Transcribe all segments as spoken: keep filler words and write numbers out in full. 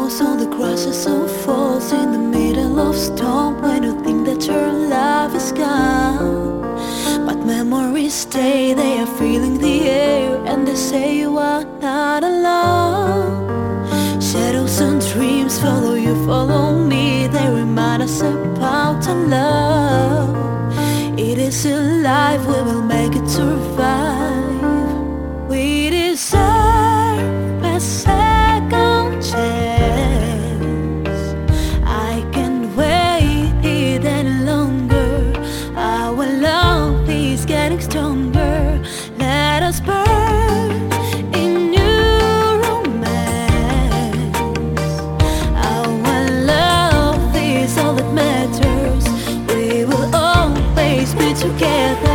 close, all the crashes and falls in the middle of storm when you think that your life is gone. But memories stay, they are filling the air, and they say you are not alone. Shadows and dreams follow you, follow me, they remind us about our love. It is a life, we will make it survive. We deserve a second chance. I can't wait it any longer. Our love is getting stronger. Let us burn in new romance. Our love is all that matters. We will always be together.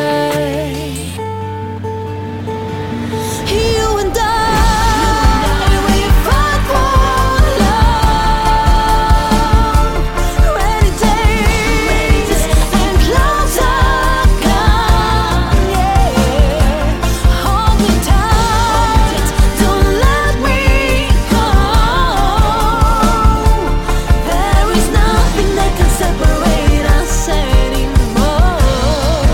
You and I, we fought for love. Rainy days and clouds are gone, yeah. Hold me tight, don't let me go. There is nothing that can separate us anymore.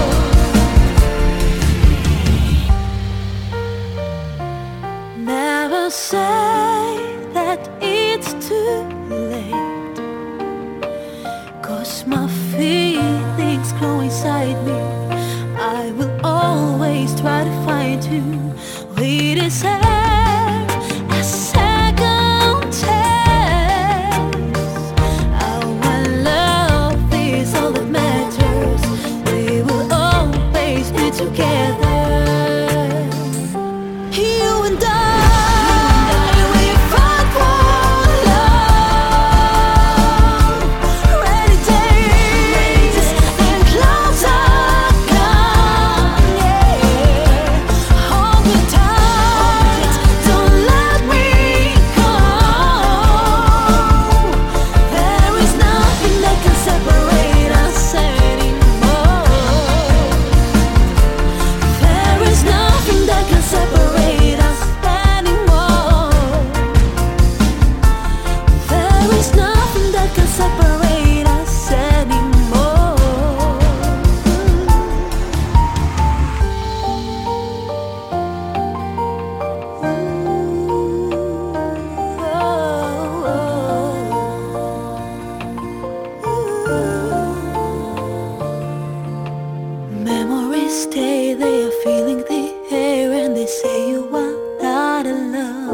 Never say that it's too late, 'cause my feelings grow inside me. I will always try to find you. We deserve a second chance. Our love is all that matters. We will always be together. You and I, we fought for love. Rainy days and clouds are gone, yeah. Hold me tight, don't let me go. There is nothing that can separate us anymore. There is nothing that can separate us anymore. There is nothing that can separate us anymore. Memories stay, they are filling the air, and they say you are not alone.